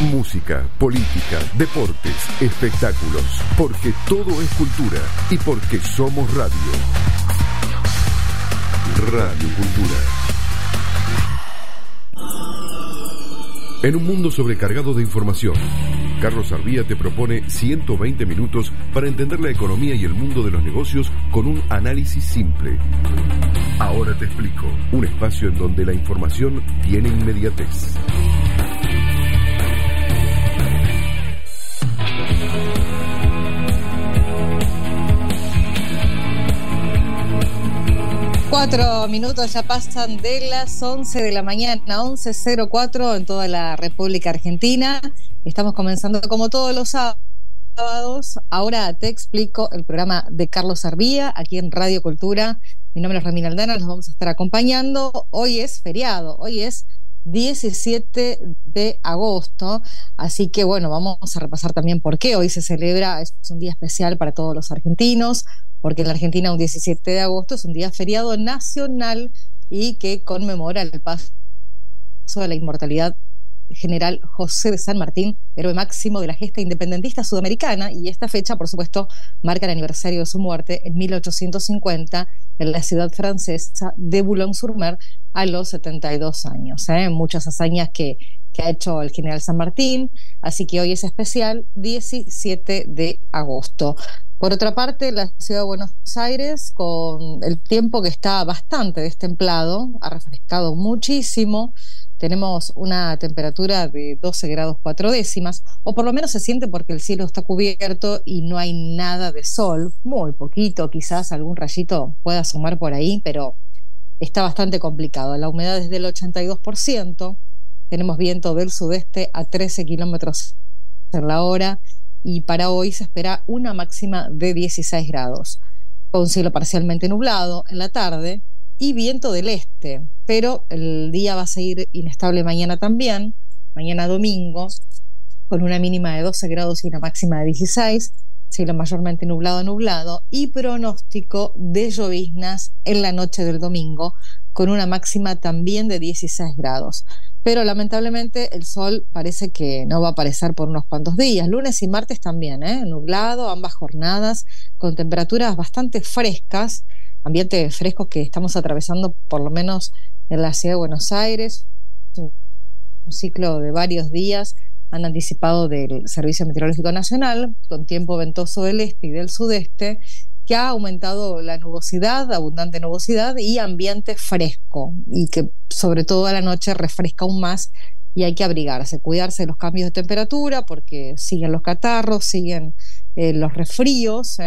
Música, política, deportes, espectáculos, porque todo es cultura y porque somos radio. Radio Cultura. En un mundo sobrecargado de información, Carlos Arbía te propone 120 minutos para entender la economía y el mundo de los negocios con un análisis simple. Ahora te explico, un espacio en donde la información tiene inmediatez. Cuatro minutos ya pasan de las 11 de la mañana, 11:04 en toda la República Argentina. Estamos comenzando como todos los sábados. Ahora te explico el programa de Carlos Arbía aquí en Radio Cultura. Mi nombre es Romina Aldana, los vamos a estar acompañando. Hoy es feriado, hoy es 17 de agosto, así que bueno, vamos a repasar también por qué hoy se celebra. Es un día especial para todos los argentinos, porque en la Argentina un 17 de agosto es un día feriado nacional y que conmemora el paso de la inmortalidad general José de San Martín, héroe máximo de la gesta independentista sudamericana, y esta fecha, por supuesto, marca el aniversario de su muerte en 1850 en la ciudad francesa de Boulogne-sur-Mer a los 72 años. Muchas hazañas que ha hecho el general San Martín, así que hoy es especial, 17 de agosto. Por otra parte, la ciudad de Buenos Aires, con el tiempo que está bastante destemplado, ha refrescado muchísimo. Tenemos una temperatura de 12 grados 4 décimas, o por lo menos se siente porque el cielo está cubierto y no hay nada de sol, muy poquito, quizás algún rayito pueda asomar por ahí, pero está bastante complicado. La humedad es del 82%, tenemos viento del sudeste a 13 kilómetros en la hora, y para hoy se espera una máxima de 16 grados, con cielo parcialmente nublado en la tarde y viento del este, pero el día va a seguir inestable mañana también, mañana domingo, con una mínima de 12 grados y una máxima de 16, cielo mayormente nublado y pronóstico de lloviznas en la noche del domingo, con una máxima también de 16 grados. Pero lamentablemente el sol parece que no va a aparecer por unos cuantos días. Lunes y martes también, nublado, ambas jornadas, con temperaturas bastante frescas, ambiente fresco que estamos atravesando por lo menos en la ciudad de Buenos Aires. Un ciclo de varios días han anticipado del Servicio Meteorológico Nacional, con tiempo ventoso del este y del sudeste, que ha aumentado la nubosidad, abundante nubosidad y ambiente fresco, y que sobre todo a la noche refresca aún más, y hay que abrigarse, cuidarse de los cambios de temperatura, porque siguen los catarros, siguen los resfríos,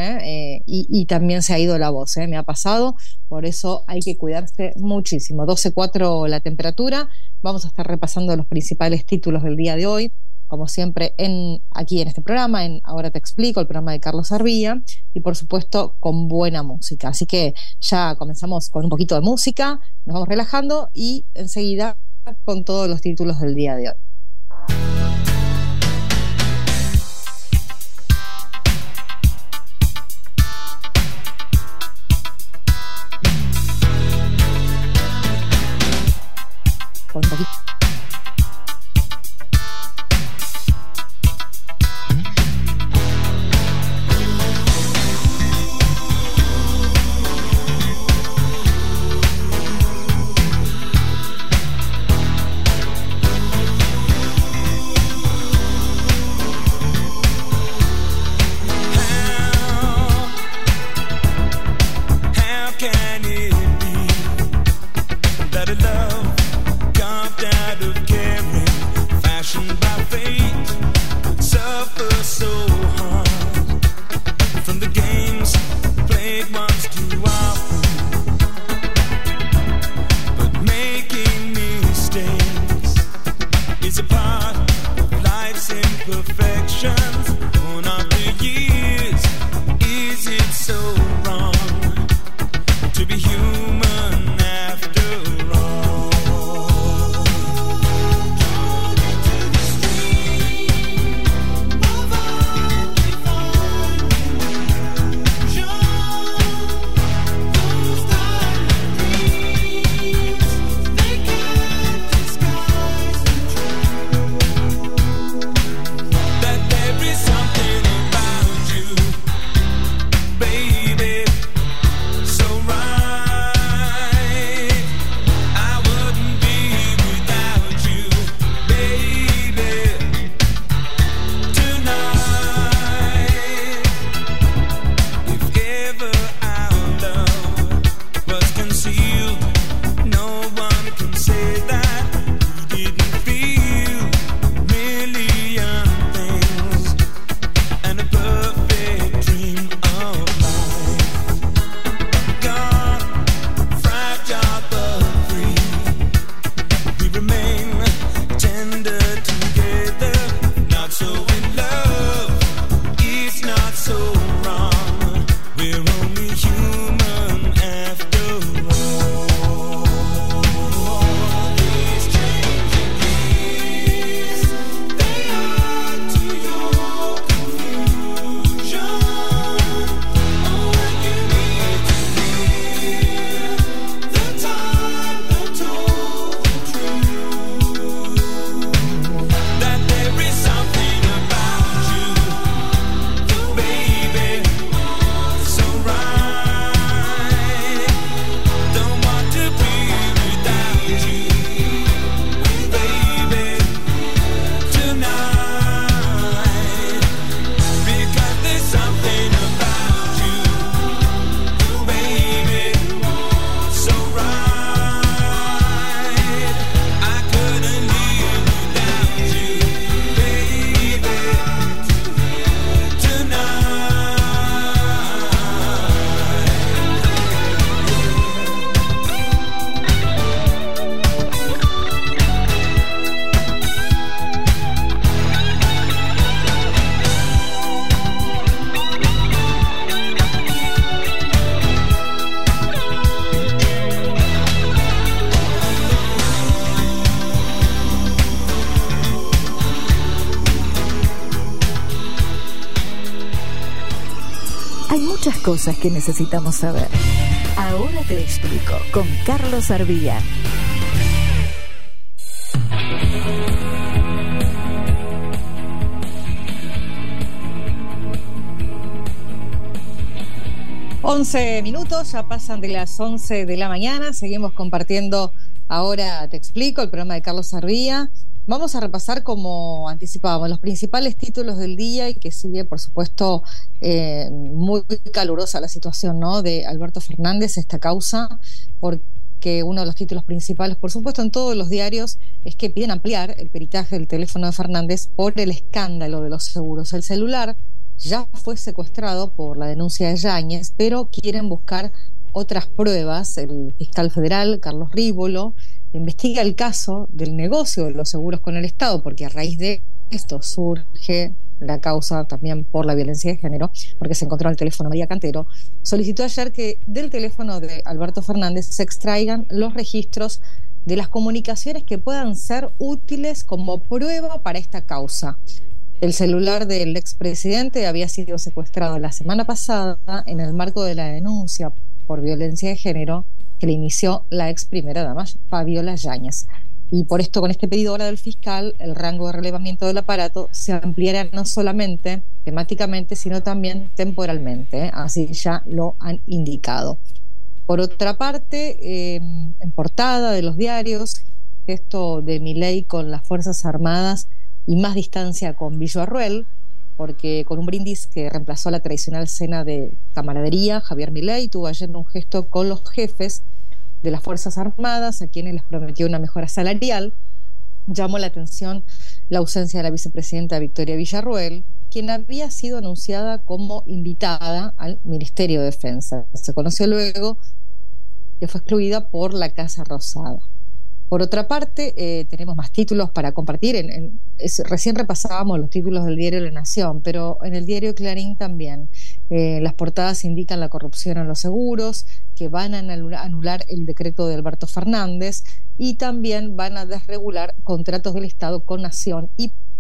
y también se ha ido la voz, me ha pasado, por eso hay que cuidarse muchísimo. 12:04 la temperatura. Vamos a estar repasando los principales títulos del día de hoy, como siempre aquí en este programa, en Ahora te explico, el programa de Carlos Arbía, y por supuesto con buena música. Así que ya comenzamos con un poquito de música, nos vamos relajando y enseguida con todos los títulos del día de hoy. Con un poquito. muchas cosas que necesitamos saber. Ahora te explico con Carlos Arbía. ...11 ya pasan de las 11 de la mañana... ...seguimos compartiendo Ahora Te Explico... ...el programa de Carlos Arbía... Vamos a repasar, como anticipábamos, los principales títulos del día y que sigue, por supuesto, muy calurosa la situación, ¿no?, de Alberto Fernández, esta causa, porque uno de los títulos principales, por supuesto, en todos los diarios, es que piden ampliar el peritaje del teléfono de Fernández por el escándalo de los seguros. El celular ya fue secuestrado por la denuncia de Yáñez, pero quieren buscar otras pruebas. El fiscal federal, Carlos Rívolo, investiga el caso del negocio de los seguros con el Estado, porque a raíz de esto surge la causa también por la violencia de género, porque se encontró en el teléfono María Cantero. Solicitó ayer que del teléfono de Alberto Fernández se extraigan los registros de las comunicaciones que puedan ser útiles como prueba para esta causa. El celular del expresidente había sido secuestrado la semana pasada en el marco de la denuncia por violencia de género que le inició la ex primera dama, Fabiola Yáñez. Y por esto, con este pedido ahora del fiscal, el rango de relevamiento del aparato se ampliará no solamente temáticamente, sino también temporalmente, así ya lo han indicado. Por otra parte, en portada de los diarios, gesto de Milei con las Fuerzas Armadas y más distancia con Villarruel, porque con un brindis que reemplazó la tradicional cena de camaradería, Javier Milei tuvo ayer un gesto con los jefes de las Fuerzas Armadas, a quienes les prometió una mejora salarial. Llamó la atención la ausencia de la vicepresidenta Victoria Villarruel, quien había sido anunciada como invitada al Ministerio de Defensa. Se conoció luego que fue excluida por la Casa Rosada. Por otra parte, tenemos más títulos para compartir. Recién repasábamos los títulos del diario La Nación, pero en el diario Clarín también. Las portadas indican la corrupción en los seguros, que van a anular el decreto de Alberto Fernández y también van a desregular contratos del Estado con Nación,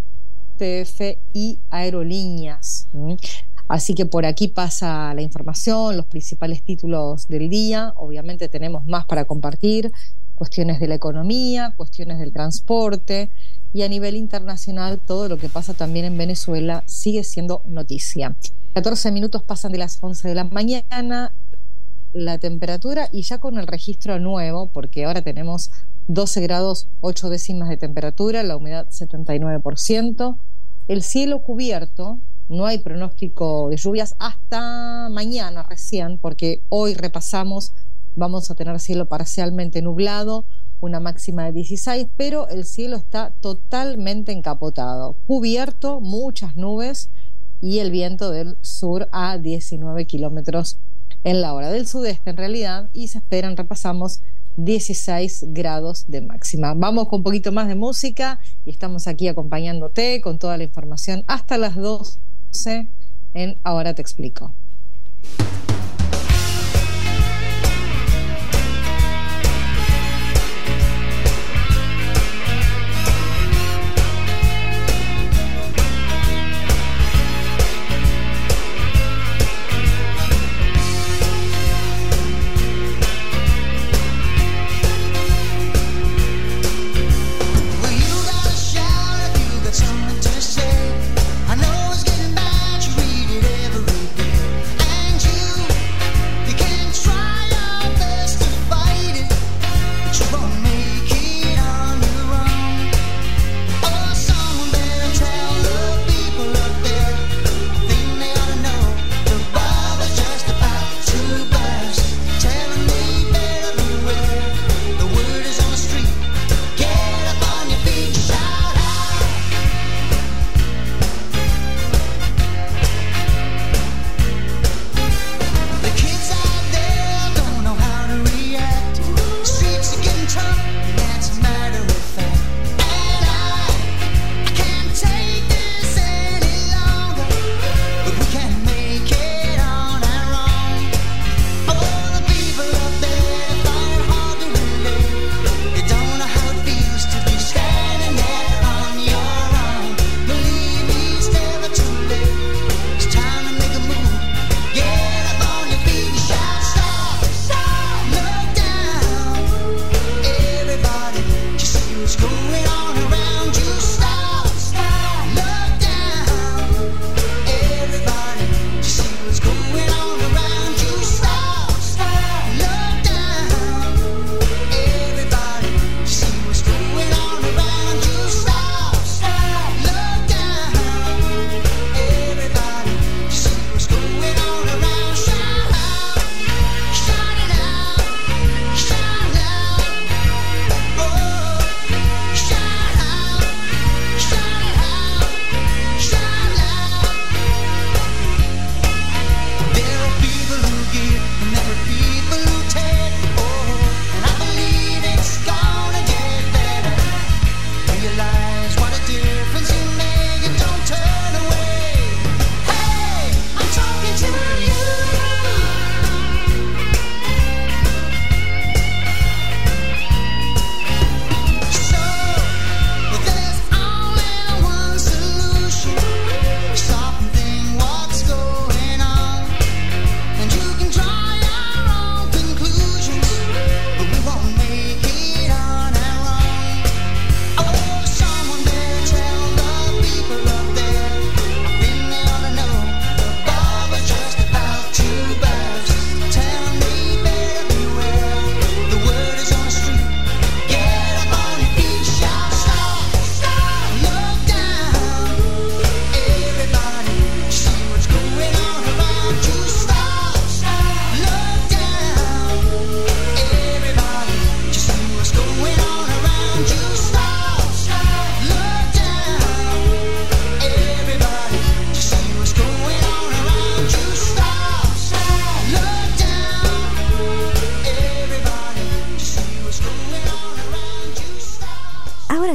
YPF y aerolíneas. Así que por aquí pasa la información, los principales títulos del día. Obviamente tenemos más para compartir. Cuestiones de la economía, cuestiones del transporte y a nivel internacional todo lo que pasa también en Venezuela sigue siendo noticia. 14 pasan de las 11 de la mañana, la temperatura y ya con el registro nuevo, porque ahora tenemos 12 grados 8 décimas de temperatura, la humedad 79%, el cielo cubierto, no hay pronóstico de lluvias hasta mañana recién, porque hoy repasamos. Vamos a tener cielo parcialmente nublado, una máxima de 16, pero el cielo está totalmente encapotado, cubierto, muchas nubes y el viento del sur a 19 kilómetros en la hora, del sudeste en realidad, y se esperan, repasamos, 16 grados de máxima. Vamos con un poquito más de música y estamos aquí acompañándote con toda la información hasta las 12 en Ahora Te Explico. I know it's getting bad, you read it every day. And you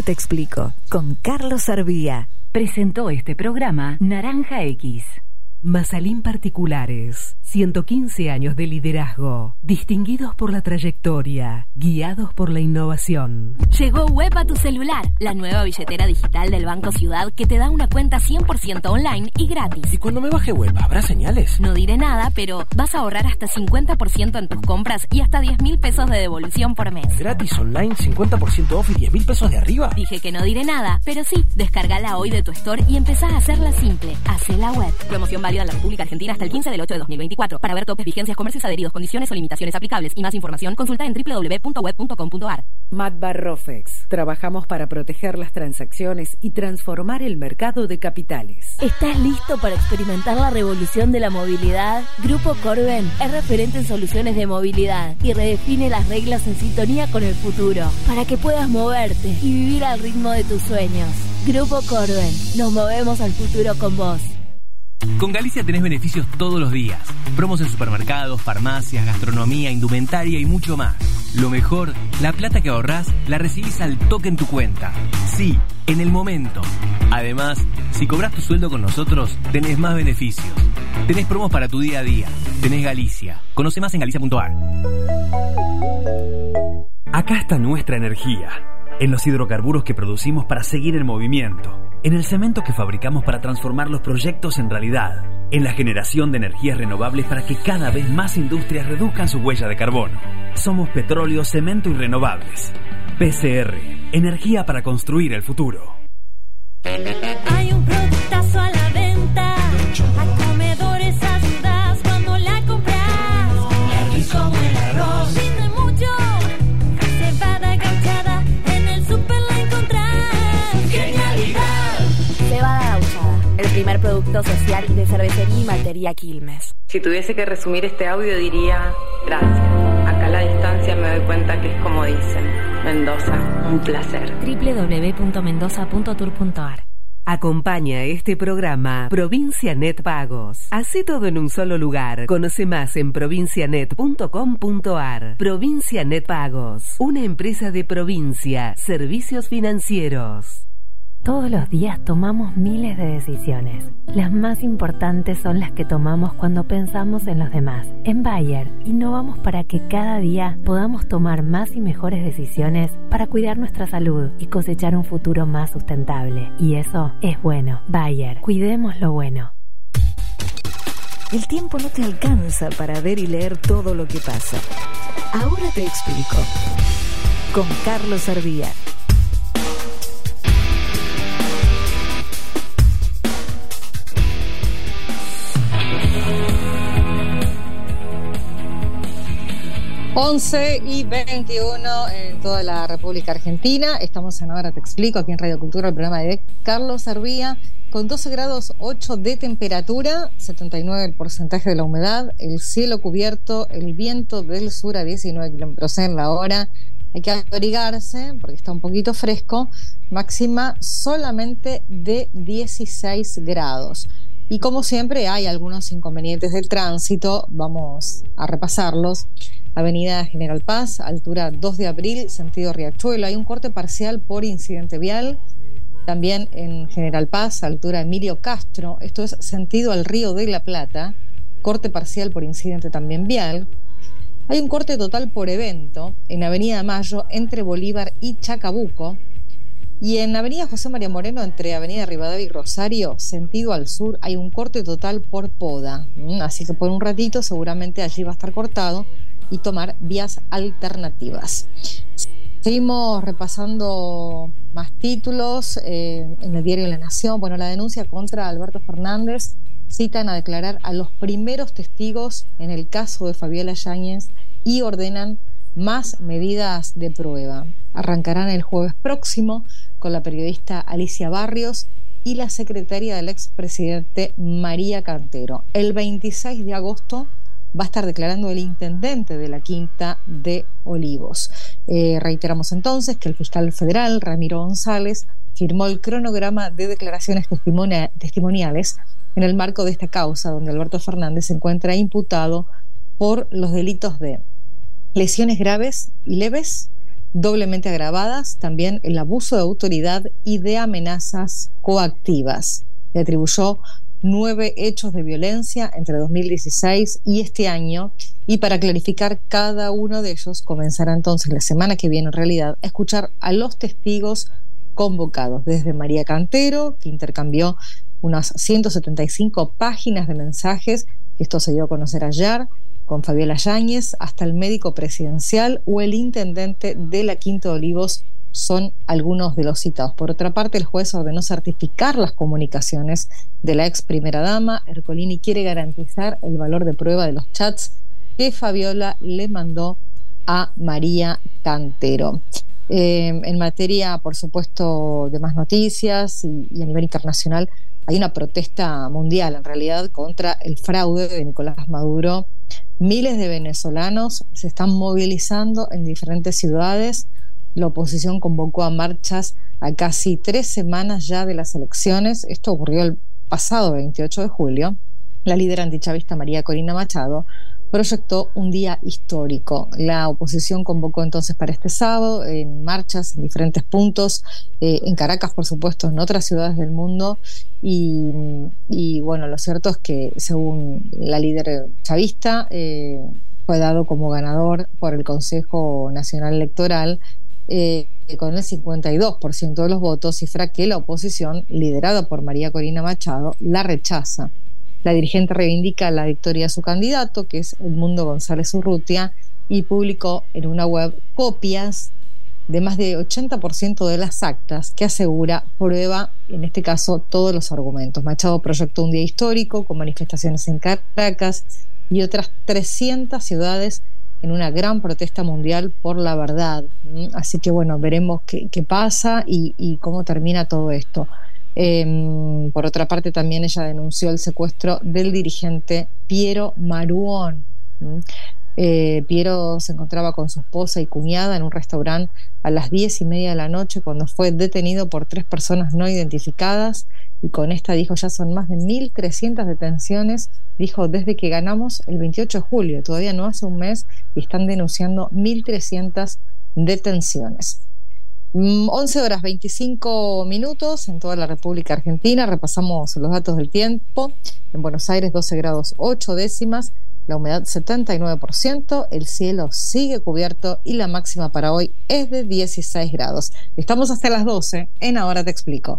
Ahora te explico, con Carlos Arbía. Presentó este programa Naranja X. Mazalín Particulares, 115 años de liderazgo, distinguidos por la trayectoria, guiados por la innovación. Llegó Web a tu celular, la nueva billetera digital del Banco Ciudad que te da una cuenta 100% online y gratis. ¿Y cuando me baje Web, habrá señales? No diré nada, pero vas a ahorrar hasta 50% en tus compras y hasta 10.000 pesos de devolución por mes. ¿Gratis online, 50% off y 10.000 pesos de arriba? Dije que no diré nada, pero sí, descargala hoy de tu store y empezá a hacerla simple. Hacela web. Promoción válida en la República Argentina hasta el 15 del 8 de 2024. Para ver topes, vigencias, comercios adheridos, condiciones o limitaciones aplicables y más información, consulta en www.web.com.ar. Matbar Rofex. Trabajamos para proteger las transacciones y transformar el mercado de capitales. ¿Estás listo para experimentar la revolución de la movilidad? Grupo Corben es referente en soluciones de movilidad y redefine las reglas en sintonía con el futuro para que puedas moverte y vivir al ritmo de tus sueños. Grupo Corben. Nos movemos al futuro con vos. Con Galicia tenés beneficios todos los días. Promos en supermercados, farmacias, gastronomía, indumentaria y mucho más. Lo mejor, la plata que ahorrás la recibís al toque en tu cuenta. Sí, en el momento. Además, si cobras tu sueldo con nosotros, tenés más beneficios. Tenés promos para tu día a día. Tenés Galicia. Conoce más en galicia.ar. Acá está nuestra energía. En los hidrocarburos que producimos para seguir en movimiento. En el cemento que fabricamos para transformar los proyectos en realidad. En la generación de energías renovables para que cada vez más industrias reduzcan su huella de carbono. Somos petróleo, cemento y renovables. PCR, energía para construir el futuro. Hay un productazo a la venta. A comedores ayudas cuando la compras. Es rico como el arroz. Rinde mucho. Cebada gauchada. En el súper la encontrás. ¡Genialidad! Cebada Gauchada, el primer producto social de cervecería y maltería Quilmes. Si tuviese que resumir este audio diría, gracias. Acá a la distancia me doy cuenta que es como dicen, Mendoza, un placer. www.mendoza.tour.ar. Acompaña este programa Provincia Net Pagos. Hace todo en un solo lugar. Conoce más en provincianet.com.ar. Provincia Net Pagos, una empresa de Provincia, servicios financieros. Todos los días tomamos miles de decisiones. Las más importantes son las que tomamos cuando pensamos en los demás. En Bayer, innovamos para que cada día podamos tomar más y mejores decisiones para cuidar nuestra salud y cosechar un futuro más sustentable. Y eso es bueno. Bayer, cuidemos lo bueno. El tiempo no te alcanza para ver y leer todo lo que pasa. Ahora te explico. Con Carlos Arbía. Once y 21 en toda la República Argentina. Estamos en Ahora Te Explico, aquí en Radio Cultura, el programa de Carlos Arbía, con 12 grados 8 de temperatura, 79 el porcentaje de la humedad, el cielo cubierto, el viento del sur a 19 kilómetros en la hora. Hay que abrigarse porque está un poquito fresco, máxima solamente de 16 grados. Y como siempre hay algunos inconvenientes del tránsito, vamos a repasarlos. Avenida General Paz, altura 2 de abril, sentido Riachuelo. Hay un corte parcial por incidente vial. También en General Paz, altura Emilio Castro. Esto es sentido al Río de la Plata. Corte parcial por incidente también vial. Hay un corte total por evento en Avenida Mayo, entre Bolívar y Chacabuco. Y en Avenida José María Moreno, entre Avenida Rivadavia y Rosario, sentido al sur, hay un corte total por poda. Así que por un ratito seguramente allí va a estar cortado y tomar vías alternativas. Seguimos repasando más títulos en el diario La Nación. Bueno, la denuncia contra Alberto Fernández citan a declarar a los primeros testigos en el caso de Fabiola Yáñez y ordenan más medidas de prueba. Arrancarán el jueves próximo con la periodista Alicia Barrios y la secretaria del expresidente María Cantero. El 26 de agosto va a estar declarando el intendente de la Quinta de Olivos. Reiteramos entonces que el fiscal federal Ramiro González firmó el cronograma de declaraciones testimoniales en el marco de esta causa, donde Alberto Fernández se encuentra imputado por los delitos de lesiones graves y leves, doblemente agravadas también el abuso de autoridad y de amenazas coactivas. Le atribuyó 9 hechos de violencia entre 2016 y este año, y para clarificar cada uno de ellos comenzará entonces la semana que viene en realidad a escuchar a los testigos convocados, desde María Cantero, que intercambió unas 175 páginas de mensajes, esto se dio a conocer ayer, con Fabiola Yáñez, hasta el médico presidencial o el intendente de la Quinta de Olivos, son algunos de los citados. Por otra parte, el juez ordenó certificar las comunicaciones de la ex primera dama. Ercolini quiere garantizar el valor de prueba de los chats que Fabiola le mandó a María Cantero. En materia, por supuesto, de más noticias y a nivel internacional, hay una protesta mundial, en realidad, contra el fraude de Nicolás Maduro. Miles de venezolanos se están movilizando en diferentes ciudades. La oposición convocó a marchas a casi 3 semanas ya de las elecciones. Esto ocurrió el pasado 28 de julio. La líder antichavista María Corina Machado proyectó un día histórico. La oposición convocó entonces para este sábado en marchas en diferentes puntos, en Caracas, por supuesto, en otras ciudades del mundo. Y bueno, lo cierto es que, según la líder chavista, fue dado como ganador por el Consejo Nacional Electoral con el 52% de los votos, cifra que la oposición, liderada por María Corina Machado, la rechaza. La dirigente reivindica la victoria de su candidato, que es Edmundo González Urrutia, y publicó en una web copias de más de 80% de las actas que asegura prueba, en este caso, todos los argumentos. Machado proyectó un día histórico con manifestaciones en Caracas y otras 300 ciudades en una gran protesta mundial por la verdad. Así que bueno, veremos qué pasa y cómo termina todo esto. Por otra parte, también ella denunció el secuestro del dirigente Piero Maruón. Piero se encontraba con su esposa y cuñada en un restaurante a las 10:30 de la noche cuando fue detenido por 3 personas no identificadas, y con esta, dijo, ya son más de 1.300 detenciones, dijo, desde que ganamos el 28 de julio, todavía no hace un mes, y están denunciando 1.300 detenciones. 11:25 en toda la República Argentina. Repasamos los datos del tiempo. En Buenos Aires 12 grados 8 décimas, la humedad 79%, el cielo sigue cubierto y la máxima para hoy es de 16 grados. Estamos hasta las 12 en Ahora Te Explico.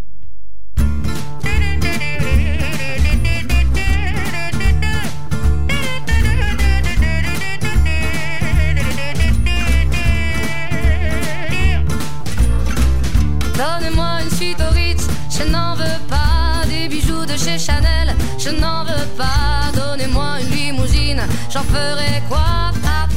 Donnez-moi une suite au Ritz, je n'en veux pas. Des bijoux de chez Chanel, je n'en veux pas. Donnez-moi une limousine, j'en ferai quoi?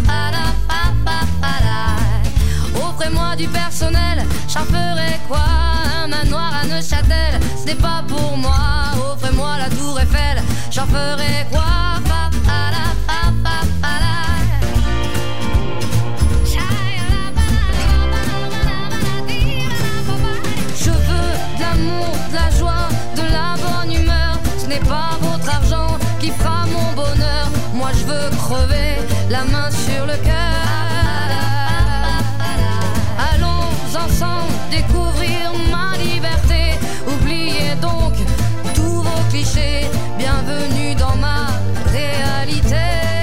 Offrez-moi du personnel, j'en ferai quoi? Un manoir à Neuchâtel, ce n'est pas pour moi. Offrez-moi la tour Eiffel, j'en ferai quoi? Je veux de l'amour, de la joie, de la bonne humeur. Ce n'est pas votre argent qui fera mon bonheur. Moi je veux crever, la main sur le cœur. Allons ensemble découvrir ma liberté. Oubliez donc tous vos clichés. Bienvenue dans ma réalité.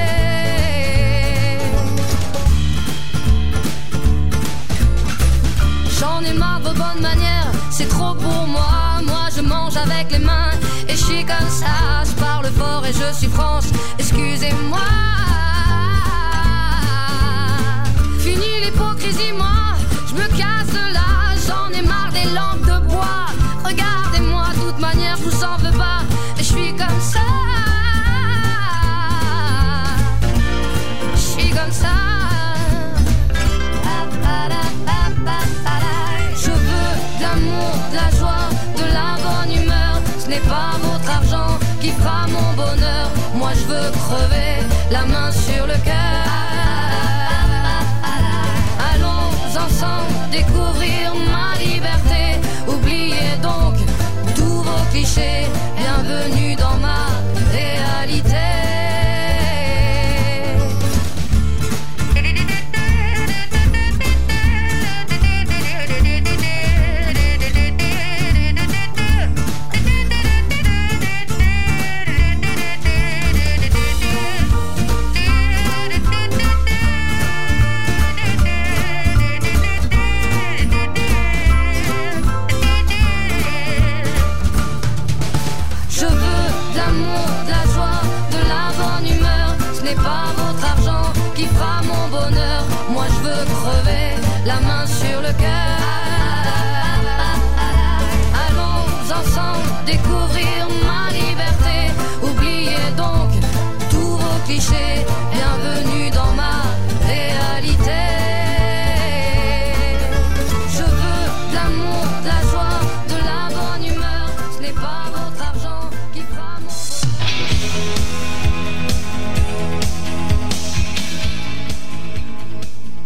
J'en ai marre de vos bonnes manières, c'est trop pour moi. Moi je mange avec les mains et je suis comme ça. Je parle fort et je suis France, excusez-moi. Fini l'hypocrisie, moi je me casse de là. J'en ai marre des lampes de bois. Regardez-moi, de toute manière je vous en veux pas. Et je suis comme ça. Je suis comme ça. De la joie, de la bonne humeur. Ce n'est pas votre argent qui fera mon bonheur. Moi je veux crever, la main sur le cœur. Allons ensemble découvrir ma liberté. Oubliez donc tous vos clichés. Bienvenue dans ma réalité.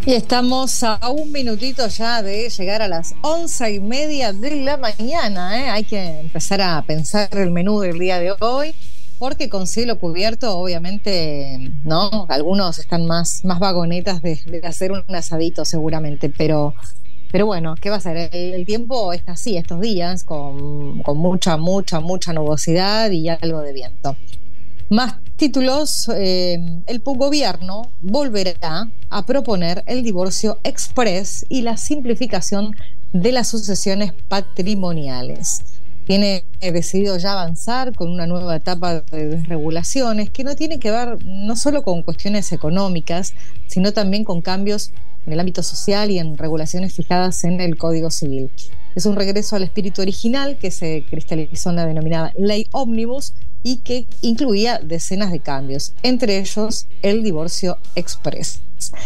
Y estamos a un minutito ya de llegar a las 11:30 de la mañana, ¿eh? Hay que empezar a pensar el menú del día de hoy, porque con cielo cubierto, obviamente, ¿no? Algunos están más vagonetas de hacer un asadito seguramente, pero bueno, ¿qué va a ser? El tiempo está así estos días, con mucha nubosidad y algo de viento. Más títulos, el gobierno volverá a proponer el divorcio express y la simplificación de las sucesiones patrimoniales. Tiene decidido ya avanzar con una nueva etapa de desregulaciones que no tiene que ver no solo con cuestiones económicas, sino también con cambios en el ámbito social y en regulaciones fijadas en el Código Civil. Es un regreso al espíritu original que se cristalizó en la denominada Ley Ómnibus y que incluía decenas de cambios, entre ellos el divorcio express.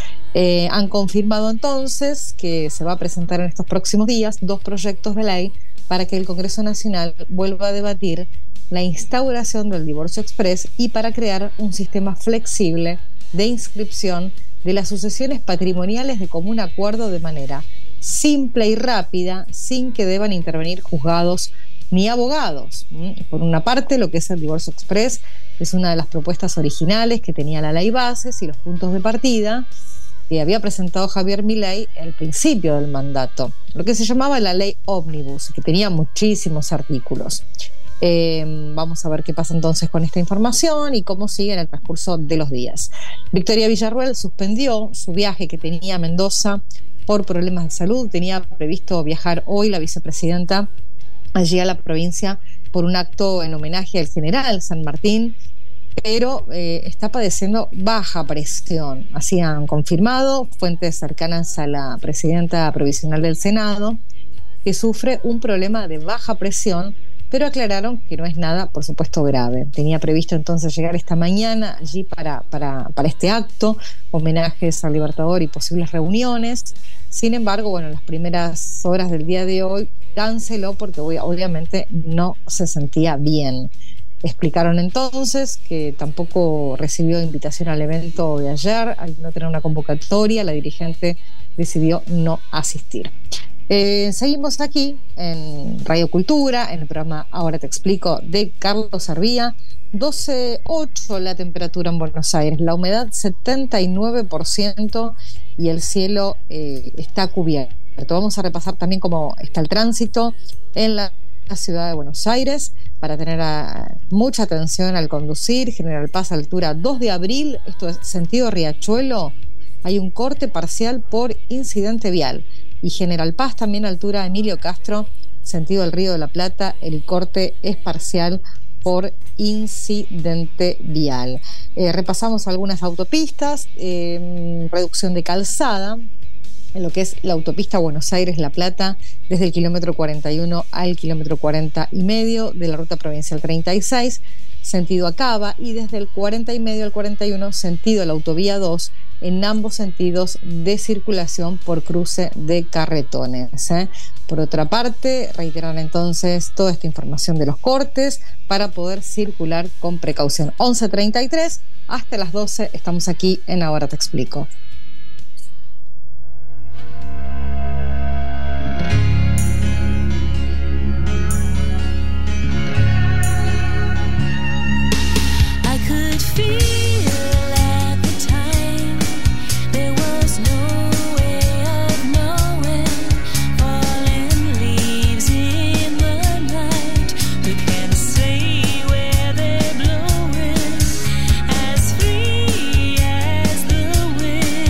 Han confirmado entonces que se va a presentar en estos próximos días 2 proyectos de ley para que el Congreso Nacional vuelva a debatir la instauración del divorcio express y para crear un sistema flexible de inscripción de las sucesiones patrimoniales de común acuerdo de manera simple y rápida, sin que deban intervenir juzgados ni abogados. Por una parte, lo que es el divorcio express es una de las propuestas originales que tenía la ley bases y los puntos de partida que había presentado Javier Milei al principio del mandato, lo que se llamaba la ley Ómnibus, que tenía muchísimos artículos. Vamos a ver qué pasa entonces con esta información y cómo sigue en el transcurso de los días. Victoria Villarruel suspendió su viaje que tenía a Mendoza por problemas de salud. Tenía previsto viajar hoy la vicepresidenta allí a la provincia por un acto en homenaje al general San Martín, pero está padeciendo baja presión. Así han confirmado fuentes cercanas a la presidenta provisional del Senado, que sufre un problema de baja presión, pero aclararon que no es nada, por supuesto, grave. Tenía previsto entonces llegar esta mañana allí para este acto, homenajes al Libertador y posibles reuniones. Sin embargo, bueno, en las primeras horas del día de hoy canceló porque obviamente no se sentía bien. Explicaron entonces que tampoco recibió invitación al evento de ayer. Al no tener una convocatoria, la dirigente decidió no asistir. Seguimos aquí en Radio Cultura, en el programa Ahora Te Explico de Carlos Arvía. 12.8 la temperatura en Buenos Aires, la humedad 79% y el cielo está cubierto. Vamos a repasar también cómo está el tránsito en la ciudad de Buenos Aires para tener mucha atención al conducir. General Paz, altura 2 de abril, esto es sentido Riachuelo, hay un corte parcial por incidente vial. Y General Paz también, altura Emilio Castro, sentido el Río de la Plata, el corte es parcial por incidente vial. Repasamos algunas autopistas, reducción de calzada en lo que es la autopista Buenos Aires-La Plata, desde el kilómetro 41 al kilómetro 40,5 de la ruta provincial 36, sentido Acaba, y desde el 40,5 al 41, sentido la autovía 2, en ambos sentidos de circulación por cruce de carretones. Por otra parte, reiteran entonces toda esta información de los cortes para poder circular con precaución. 11:33, hasta las 12 estamos aquí en Ahora Te Explico. As free as the wind.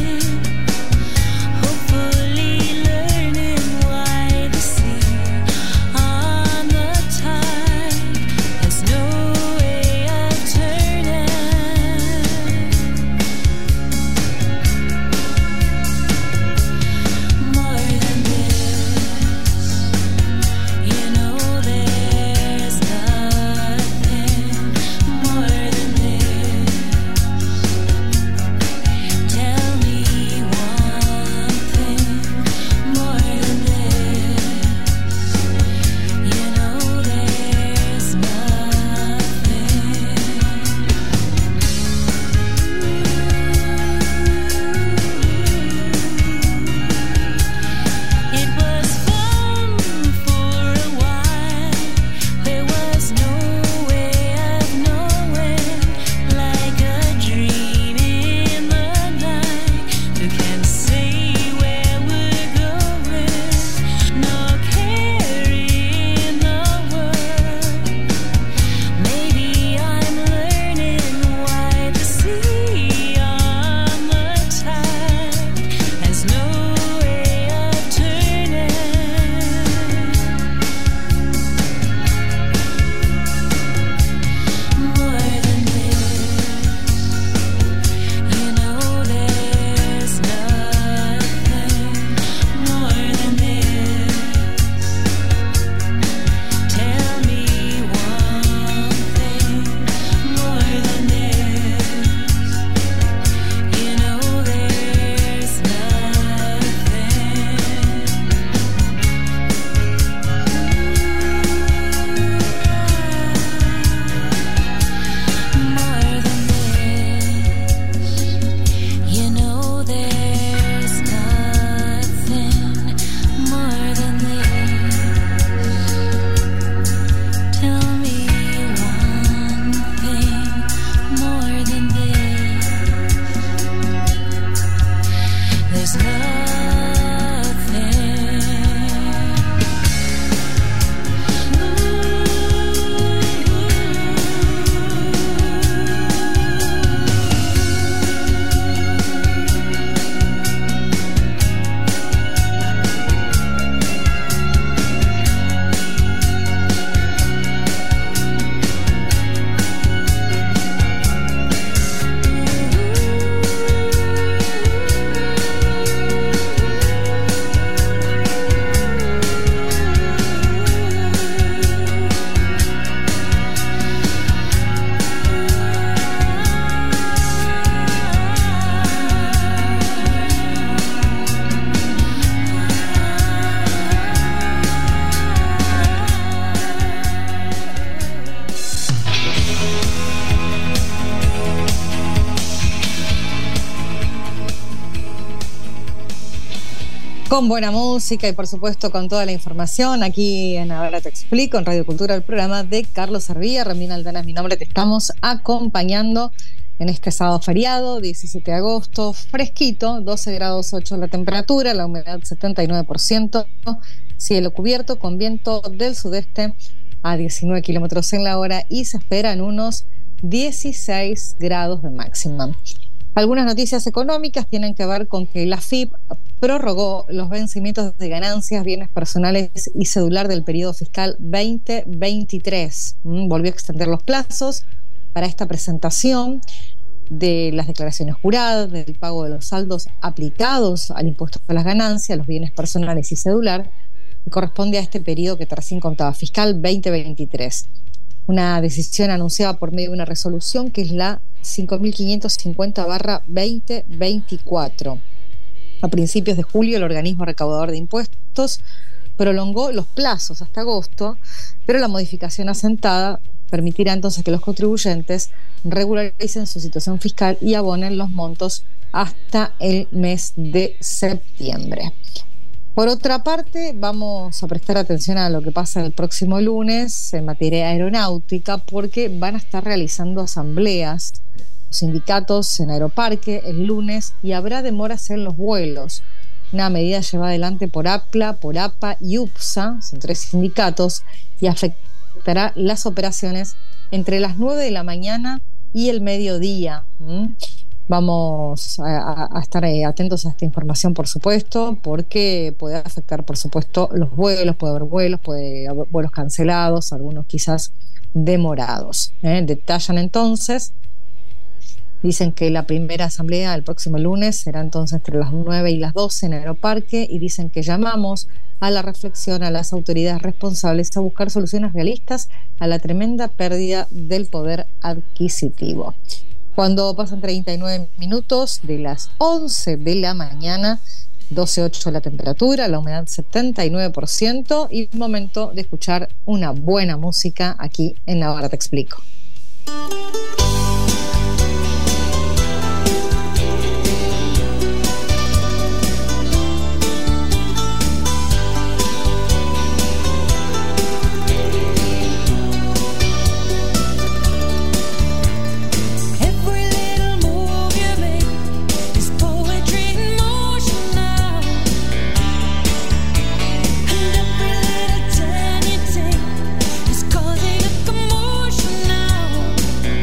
Con buena música y por supuesto con toda la información aquí en Ahora Te Explico, en Radio Cultura, el programa de Carlos Sarvía. Romina Aldana es mi nombre, te estamos acompañando en este sábado feriado, 17 de agosto, fresquito, 12 grados 8 la temperatura, la humedad 79%, cielo cubierto con viento del sudeste a 19 kilómetros en la hora y se esperan unos 16 grados de máxima. Algunas noticias económicas tienen que ver con que la AFIP prorrogó los vencimientos de ganancias, bienes personales y cedular del periodo fiscal 2023. Volvió a extender los plazos para esta presentación de las declaraciones juradas, del pago de los saldos aplicados al impuesto a las ganancias, los bienes personales y cedular, que corresponde a este periodo que recién contaba, fiscal 2023. Una decisión anunciada por medio de una resolución que es la 5.550/2024. A principios de julio, el organismo recaudador de impuestos prolongó los plazos hasta agosto, pero la modificación asentada permitirá entonces que los contribuyentes regularicen su situación fiscal y abonen los montos hasta el mes de septiembre. Por otra parte, vamos a prestar atención a lo que pasa el próximo lunes en materia aeronáutica, porque van a estar realizando asambleas los sindicatos en Aeroparque el lunes y habrá demoras en los vuelos. Una medida llevada adelante por APLA, por APA y UPSA, son 3 sindicatos, y afectará las operaciones entre las 9 de la mañana y el mediodía. Vamos a estar atentos a esta información, por supuesto, porque puede afectar, por supuesto, los vuelos, puede haber vuelos cancelados, algunos quizás demorados. Detallan entonces, dicen que la primera asamblea el próximo lunes será entonces entre las 9 y las 12 en Aeroparque, y dicen que llamamos a la reflexión a las autoridades responsables a buscar soluciones realistas a la tremenda pérdida del poder adquisitivo. Cuando pasan 39 minutos de las 11 de la mañana, 12.8 la temperatura, la humedad 79% y momento de escuchar una buena música aquí en Ahora Te Explico. It's causing a commotion now.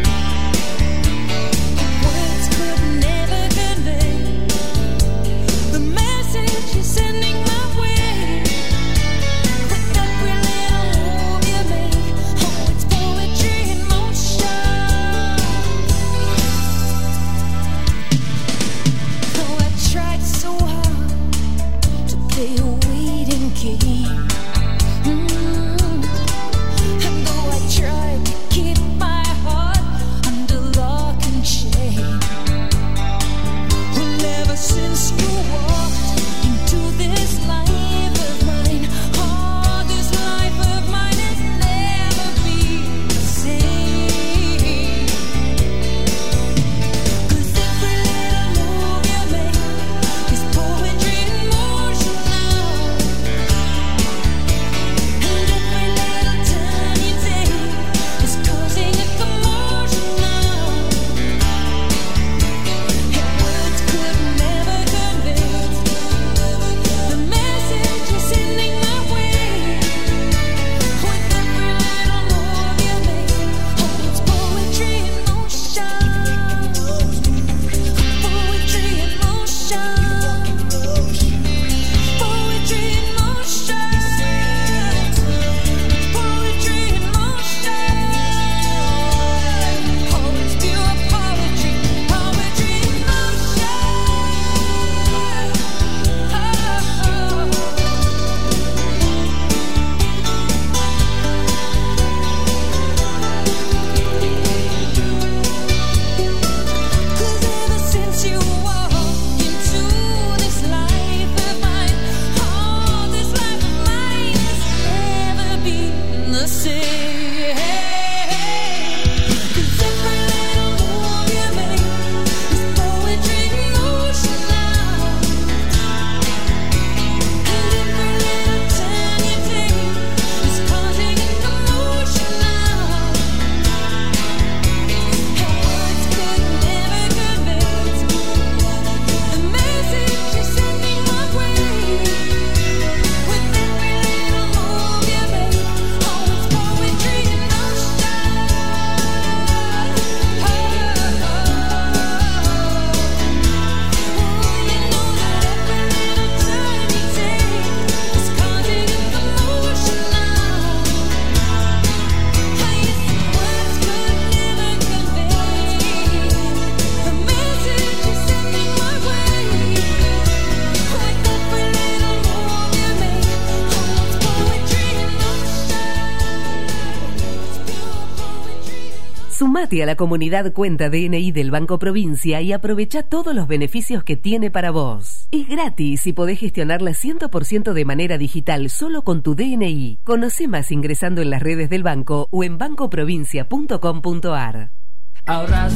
Sumate a la comunidad Cuenta DNI del Banco Provincia y aprovecha todos los beneficios que tiene para vos. Es gratis y podés gestionarla 100% de manera digital solo con tu DNI. Conoce más ingresando en las redes del banco o en bancoprovincia.com.ar. Ahorras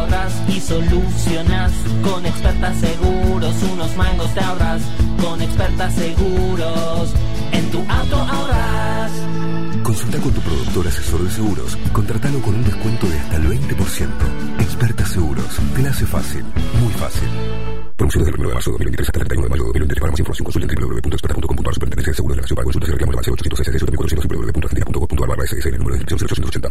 y solucionas con Experta Seguros. Unos mangos te ahorras con Experta Seguros. En tu auto ahorras. Consulta con tu productor asesor de seguros y contratalo con un descuento de hasta el 20%. Experta Seguros. Te la hace fácil. Muy fácil. Promociones del 1 de marzo de 2023 hasta el 31 de mayo de 2023. Para más información consulta en www.experta.com.ar. Superintendencia de Seguros de la Nación. Para consultas y reclamos de base 866 www.argentina.gov.ar/ss en el número de inscripción 0880.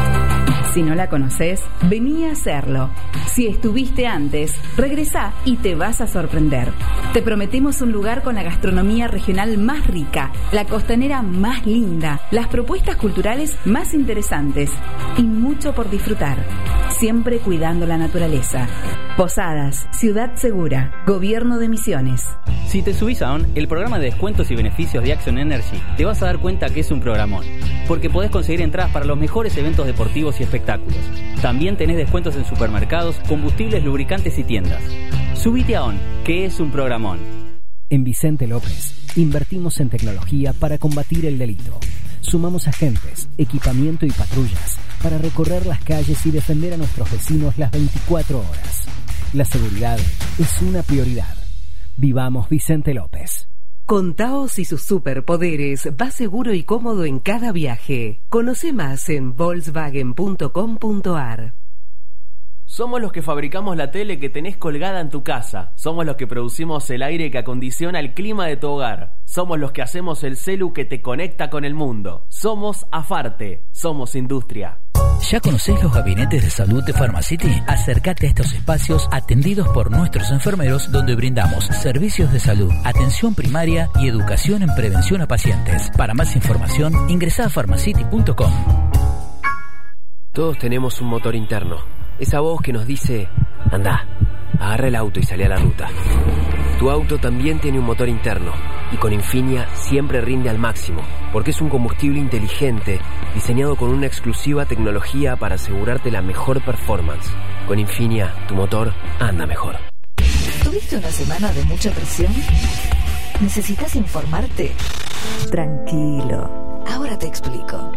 Si no la conoces, vení a hacerlo. Si estuviste antes, regresá y te vas a sorprender. Te prometemos un lugar con la gastronomía regional más rica, la costanera más linda, las propuestas culturales más interesantes y mucho por disfrutar. Siempre cuidando la naturaleza. Posadas, Ciudad Segura, Gobierno de Misiones. Si te subís a ON, el programa de descuentos y beneficios de Action Energy, te vas a dar cuenta que es un programón, porque podés conseguir entradas para los mejores eventos deportivos y espectáculos. También tenés descuentos en supermercados, combustibles, lubricantes y tiendas. Subite a ON, que es un programón. En Vicente López, invertimos en tecnología para combatir el delito. Sumamos agentes, equipamiento y patrullas para recorrer las calles y defender a nuestros vecinos las 24 horas. La seguridad es una prioridad. Vivamos Vicente López. Con Taos y sus superpoderes, vas seguro y cómodo en cada viaje. Conoce más en volkswagen.com.ar. Somos los que fabricamos la tele que tenés colgada en tu casa. Somos los que producimos el aire que acondiciona el clima de tu hogar. Somos los que hacemos el celu que te conecta con el mundo. Somos Afarte. Somos industria. ¿Ya conocés los gabinetes de salud de Pharmacity? Acércate a estos espacios atendidos por nuestros enfermeros, donde brindamos servicios de salud, atención primaria y educación en prevención a pacientes. Para más información, ingresá a pharmacity.com. Todos tenemos un motor interno. Esa voz que nos dice, andá, agarra el auto y salí a la ruta. Tu auto también tiene un motor interno y con Infinia siempre rinde al máximo, porque es un combustible inteligente diseñado con una exclusiva tecnología para asegurarte la mejor performance. Con Infinia, tu motor anda mejor. ¿Tuviste una semana de mucha presión? ¿Necesitas informarte? Tranquilo, ahora te explico.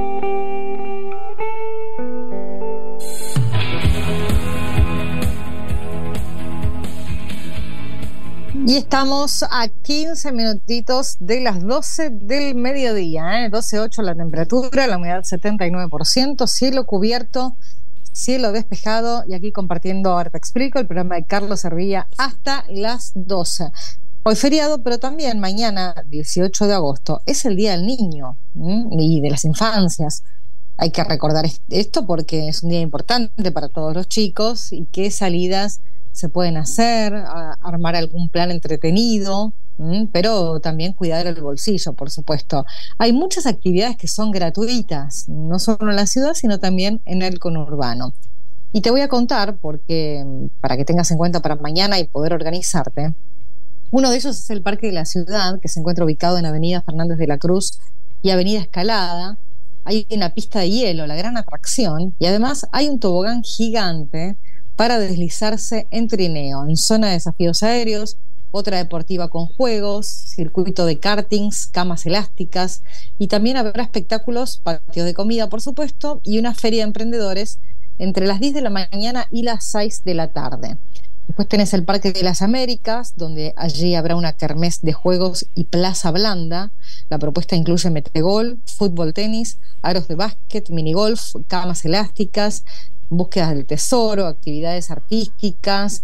Y estamos a 15 minutitos de las 12 del mediodía, 12:08 la temperatura, la humedad 79%, cielo cubierto, cielo despejado, y aquí compartiendo Ahora Te Explico, el programa de Carlos Servilla hasta las 12. Hoy feriado, pero también mañana, 18 de agosto, es el Día del Niño y de las infancias. Hay que recordar esto porque es un día importante para todos los chicos y qué salidas se pueden hacer, armar algún plan entretenido, pero también cuidar el bolsillo, por supuesto. Hay muchas actividades que son gratuitas, no solo en la ciudad, sino también en el conurbano. Y te voy a contar, porque para que tengas en cuenta para mañana y poder organizarte. Uno de ellos es el Parque de la Ciudad, que se encuentra ubicado en Avenida Fernández de la Cruz y Avenida Escalada. Hay una pista de hielo, la gran atracción, y además hay un tobogán gigante para deslizarse en trineo, en zona de desafíos aéreos, otra deportiva con juegos, circuito de kartings, camas elásticas, y también habrá espectáculos, patios de comida, por supuesto, y una feria de emprendedores entre las 10 de la mañana y las 6 de la tarde. Después tenés el Parque de las Américas, donde allí habrá una kermés de juegos y plaza blanda. La propuesta incluye metegol, fútbol, tenis, aros de básquet, minigolf, camas elásticas, búsquedas del tesoro, actividades artísticas,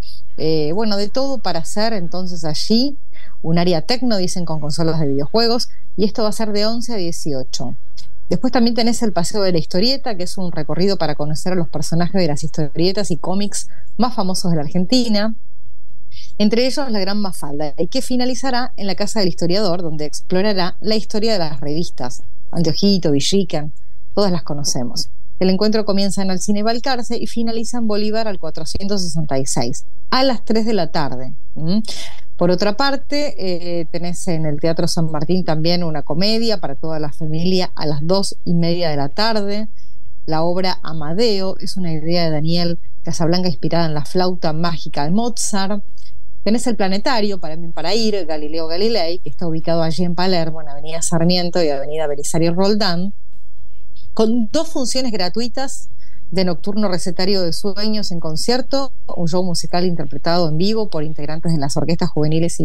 de todo para hacer entonces allí. Un área tecno, dicen, con consolas de videojuegos, y esto va a ser de 11 a 18. Después también tenés el Paseo de la Historieta, que es un recorrido para conocer a los personajes de las historietas y cómics más famosos de la Argentina, entre ellos la Gran Mafalda, y que finalizará en la Casa del Historiador, donde explorará la historia de las revistas Anteojito, Villiquen, todas las conocemos. El encuentro comienza en el Cine Balcarce y finaliza en Bolívar al 466, a las 3 de la tarde. Por otra parte, tenés en el Teatro San Martín también una comedia para toda la familia a las 2:30 de la tarde. La obra Amadeo es una idea de Daniel Casablanca inspirada en la flauta mágica de Mozart. Tenés el Planetario, para ir, Galileo Galilei, que está ubicado allí en Palermo, en Avenida Sarmiento y Avenida Belisario Roldán, con 2 funciones gratuitas de Nocturno Recetario de Sueños en concierto, un show musical interpretado en vivo por integrantes de las orquestas juveniles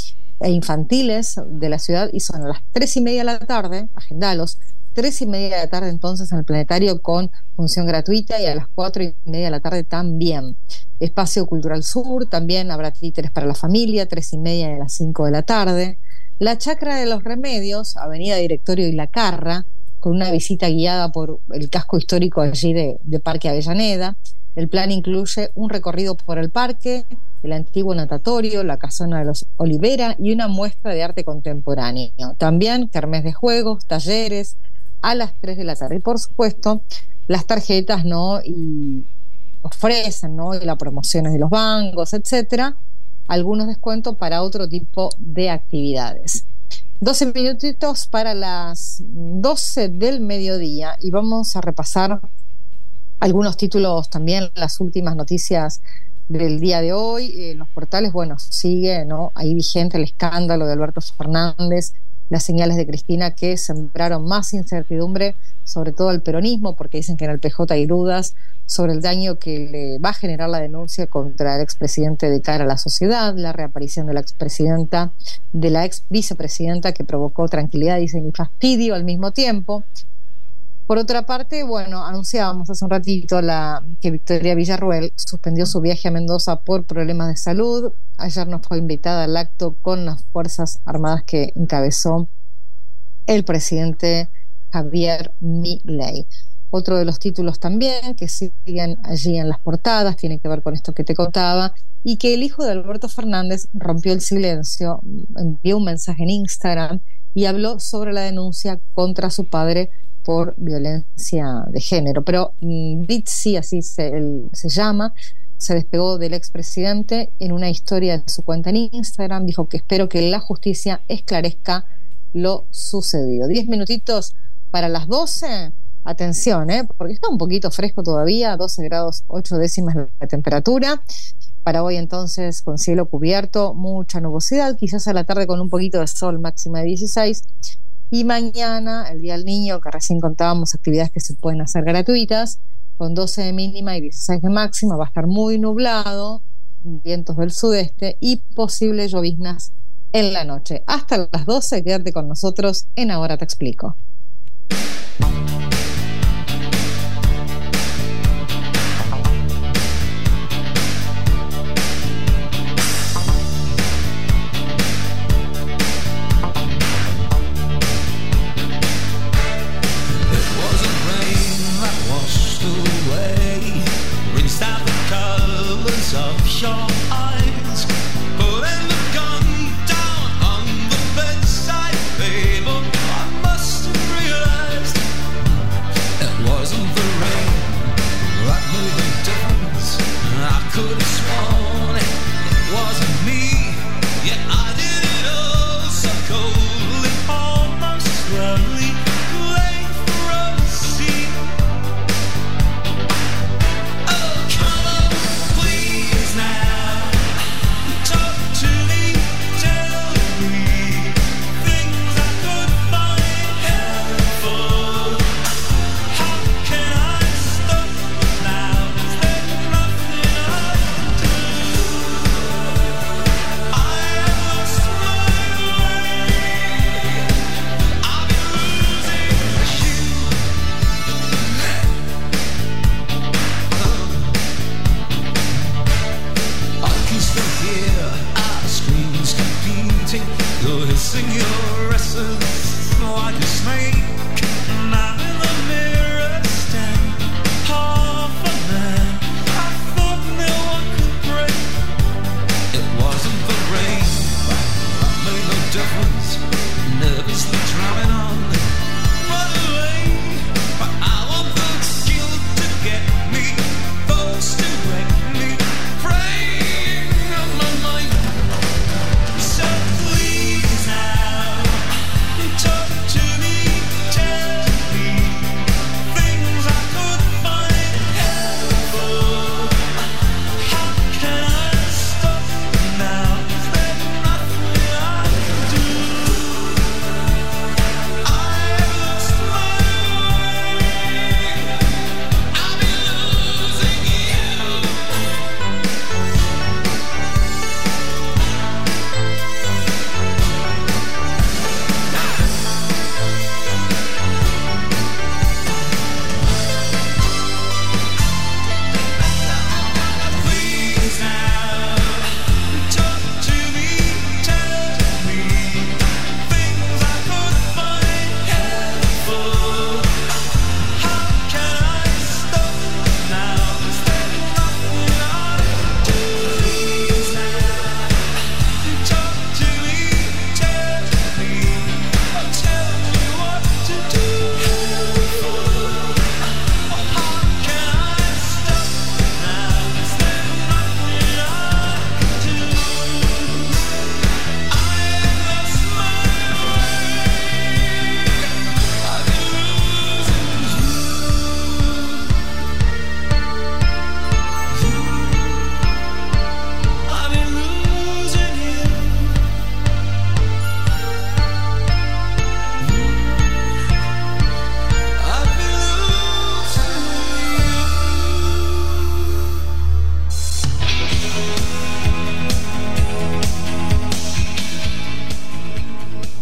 e infantiles de la ciudad, y son a las 3:30 de la tarde, agendalos, 3:30 de la tarde entonces en el Planetario con función gratuita, y a las 4:30 de la tarde también. Espacio Cultural Sur, también habrá títeres para la familia, 3:30 y a las 5 de la tarde. La Chacra de los Remedios, Avenida Directorio y La Carra, con una visita guiada por el casco histórico allí de Parque Avellaneda. El plan incluye un recorrido por el parque, el antiguo natatorio, la casona de los Olivera y una muestra de arte contemporáneo. También kermés de juegos, talleres a las 3 de la tarde. Y por supuesto, las tarjetas, ¿no? Y ofrecen, ¿no? Y las promociones de los bancos, etcétera, algunos descuentos para otro tipo de actividades. 12 minutitos para las 12 del mediodía y vamos a repasar algunos títulos también, las últimas noticias del día de hoy. En los portales, bueno, sigue, ¿no? Ahí vigente el escándalo de Alberto Fernández, las señales de Cristina que sembraron más incertidumbre, sobre todo al peronismo, porque dicen que en el PJ hay dudas sobre el daño que le va a generar la denuncia contra el expresidente de cara a la sociedad, la reaparición de la expresidenta, de la ex vicepresidenta, que provocó tranquilidad, dicen, y fastidio al mismo tiempo. Por otra parte, bueno, anunciábamos hace un ratito que Victoria Villarruel suspendió su viaje a Mendoza por problemas de salud. Ayer no fue invitada al acto con las Fuerzas Armadas que encabezó el presidente Javier Milei. Otro de los títulos también que siguen allí en las portadas tiene que ver con esto que te contaba, y que el hijo de Alberto Fernández rompió el silencio, envió un mensaje en Instagram y habló sobre la denuncia contra su padre por violencia de género. Pero Bitsy, así se llama, se despegó del expresidente en una historia de su cuenta en Instagram. Dijo que espero que la justicia esclarezca lo sucedido. 10 minutitos para las 12. Atención, porque está un poquito fresco todavía, 12 grados 8 décimas la temperatura. Para hoy entonces con cielo cubierto, mucha nubosidad, quizás a la tarde con un poquito de sol, máxima de 16. Y mañana, el Día del Niño, que recién contábamos, actividades que se pueden hacer gratuitas, con 12 de mínima y 16 de máxima, va a estar muy nublado, vientos del sudeste y posibles lloviznas en la noche. Hasta las 12, quédate con nosotros en Ahora Te Explico.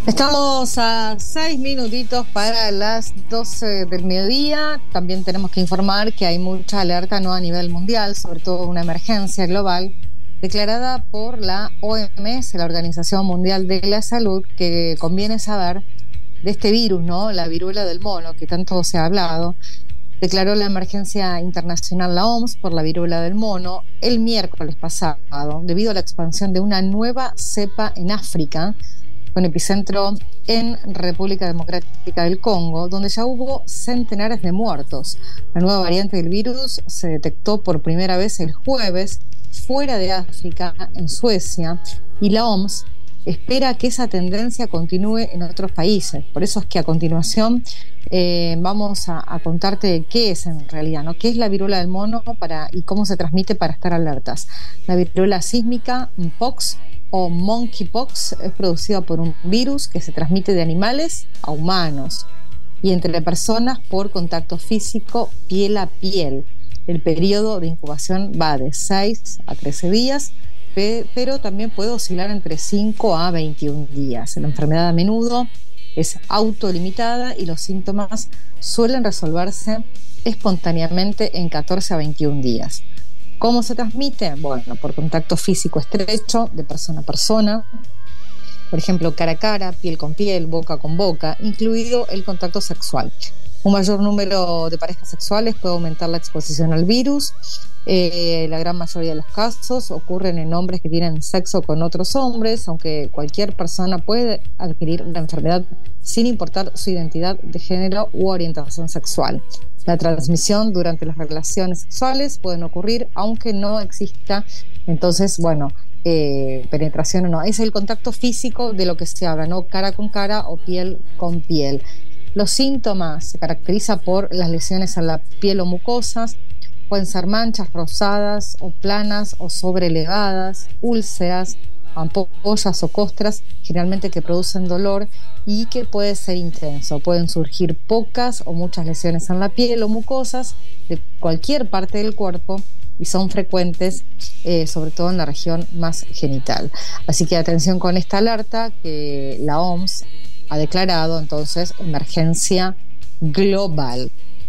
Estamos a 6 minutitos para las 12 del mediodía. También tenemos que informar que hay mucha alerta a nivel mundial, sobre todo una emergencia global declarada por la OMS, la Organización Mundial de la Salud, que conviene saber de este virus, ¿no? La viruela del mono, que tanto se ha hablado. Declaró la emergencia internacional la OMS por la viruela del mono el miércoles pasado, debido a la expansión de una nueva cepa en África, con epicentro en República Democrática del Congo, donde ya hubo centenares de muertos. La nueva variante del virus se detectó por primera vez el jueves fuera de África, en Suecia, y la OMS espera que esa tendencia continúe en otros países. Por eso es que a continuación vamos a contarte qué es en realidad, ¿no? ¿Qué es la viruela del mono y cómo se transmite para estar alertas? La viruela sísmica, Mpox, o monkeypox, es producida por un virus que se transmite de animales a humanos y entre personas por contacto físico piel a piel. El periodo de incubación va de 6 a 13 días, pero también puede oscilar entre 5 a 21 días. La enfermedad a menudo es autolimitada y los síntomas suelen resolverse espontáneamente en 14 a 21 días. ¿Cómo se transmite? Bueno, por contacto físico estrecho de persona a persona, por ejemplo, cara a cara, piel con piel, boca con boca, incluido el contacto sexual. Un mayor número de parejas sexuales puede aumentar la exposición al virus. La gran mayoría de los casos ocurren en hombres que tienen sexo con otros hombres, aunque cualquier persona puede adquirir la enfermedad sin importar su identidad de género u orientación sexual. La transmisión durante las relaciones sexuales pueden ocurrir aunque no exista, entonces, penetración o no. Es el contacto físico de lo que se habla, ¿no? Cara con cara o piel con piel. Los síntomas se caracterizan por las lesiones en la piel o mucosas, pueden ser manchas rosadas o planas o sobrelevadas, úlceras, ampollas o costras, generalmente que producen dolor y que puede ser intenso. Pueden surgir pocas o muchas lesiones en la piel o mucosas de cualquier parte del cuerpo y son frecuentes, sobre todo en la región más genital. Así que atención con esta alerta que la OMS ha declarado entonces emergencia global.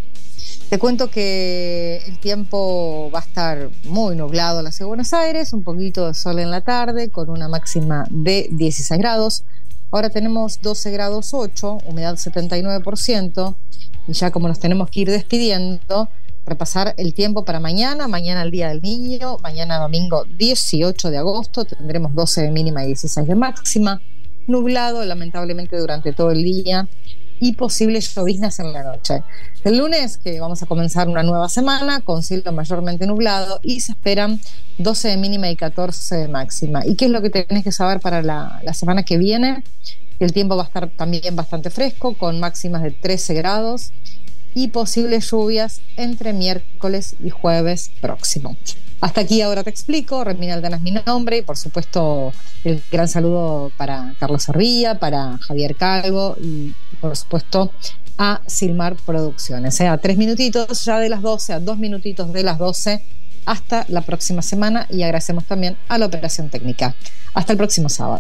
Te cuento que el tiempo va a estar muy nublado en la ciudad de Buenos Aires, un poquito de sol en la tarde con una máxima de 16 grados. Ahora tenemos 12 grados 8, humedad 79%, y ya como nos tenemos que ir despidiendo, repasar el tiempo para mañana el Día del Niño, mañana domingo 18 de agosto, tendremos 12 de mínima y 16 de máxima, nublado lamentablemente durante todo el día y posibles lloviznas en la noche. El lunes, que vamos a comenzar una nueva semana con cielo mayormente nublado y se esperan 12 de mínima y 14 de máxima. ¿Y qué es lo que tenés que saber para la semana que viene? El tiempo va a estar también bastante fresco, con máximas de 13 grados y posibles lluvias entre miércoles y jueves próximo. Hasta aquí Ahora Te Explico. Remina Aldana es mi nombre y por supuesto el gran saludo para Carlos Sarvía, para Javier Calvo y por supuesto a Silmar Producciones. A 3 minutitos ya de las 12, a 2 minutitos de las 12. Hasta la próxima semana y agradecemos también a la operación técnica. Hasta el próximo sábado.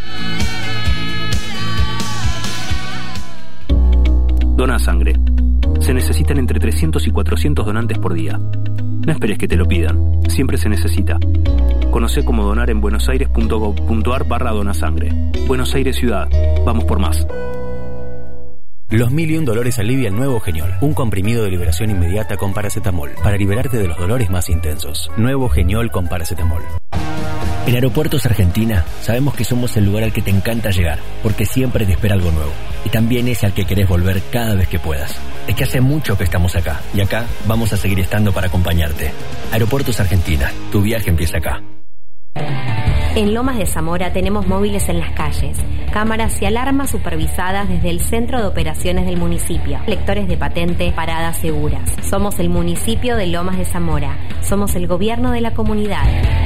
Dona sangre. Se necesitan entre 300 y 400 donantes por día. No esperes que te lo pidan. Siempre se necesita. Conoce cómo donar en buenosaires.gov.ar/donasangre. Buenos Aires Ciudad. Vamos por más. Los 1001 dolores alivia el nuevo Geniol, un comprimido de liberación inmediata con paracetamol, para liberarte de los dolores más intensos. Nuevo Geniol con paracetamol. En Aeropuertos Argentina sabemos que somos el lugar al que te encanta llegar, porque siempre te espera algo nuevo. Y también es al que querés volver cada vez que puedas. Es que hace mucho que estamos acá, y acá vamos a seguir estando para acompañarte. Aeropuertos Argentina, tu viaje empieza acá. En Lomas de Zamora tenemos móviles en las calles, cámaras y alarmas supervisadas desde el Centro de Operaciones del municipio, lectores de patente, paradas seguras. Somos el municipio de Lomas de Zamora, somos el gobierno de la comunidad.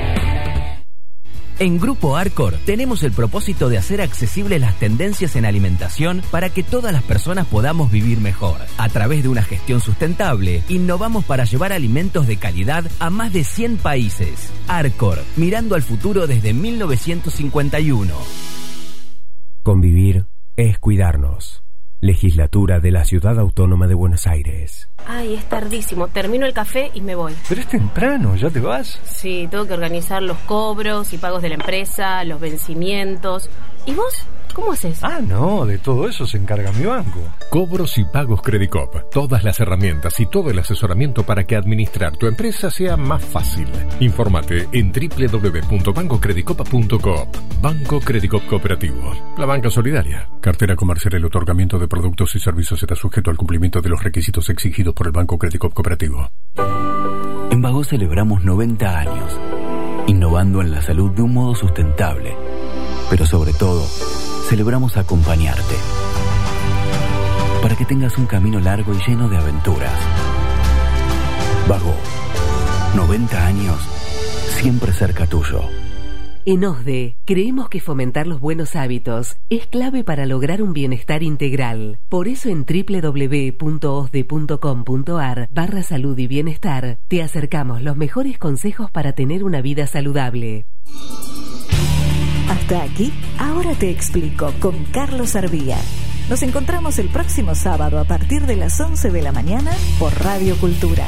En Grupo Arcor tenemos el propósito de hacer accesibles las tendencias en alimentación para que todas las personas podamos vivir mejor. A través de una gestión sustentable, innovamos para llevar alimentos de calidad a más de 100 países. Arcor, mirando al futuro desde 1951. Convivir es cuidarnos. Legislatura de la Ciudad Autónoma de Buenos Aires. Ay, es tardísimo. Termino el café y me voy. Pero es temprano, ¿ya te vas? Sí, tengo que organizar los cobros y pagos de la empresa, los vencimientos. ¿Y vos? ¿Cómo haces? No, de todo eso se encarga mi banco. Cobros y pagos Credicop. Todas las herramientas y todo el asesoramiento para que administrar tu empresa sea más fácil. Infórmate en www.bancocredicop.coop. Banco Credicop Cooperativo. La banca solidaria. Cartera comercial. El otorgamiento de productos y servicios será sujeto al cumplimiento de los requisitos exigidos por el Banco Credicop Cooperativo. En Vago celebramos 90 años, innovando en la salud de un modo sustentable. Pero sobre todo, celebramos acompañarte, para que tengas un camino largo y lleno de aventuras. Vago, 90 años, siempre cerca tuyo. En OSDE, creemos que fomentar los buenos hábitos es clave para lograr un bienestar integral. Por eso en www.osde.com.ar/salud y bienestar te acercamos los mejores consejos para tener una vida saludable. Hasta aquí, Ahora Te Explico con Carlos Arbía. Nos encontramos el próximo sábado a partir de las 11 de la mañana por Radio Cultura.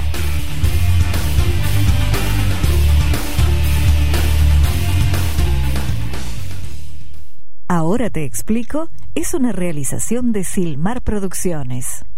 Ahora Te Explico es una realización de Silmar Producciones.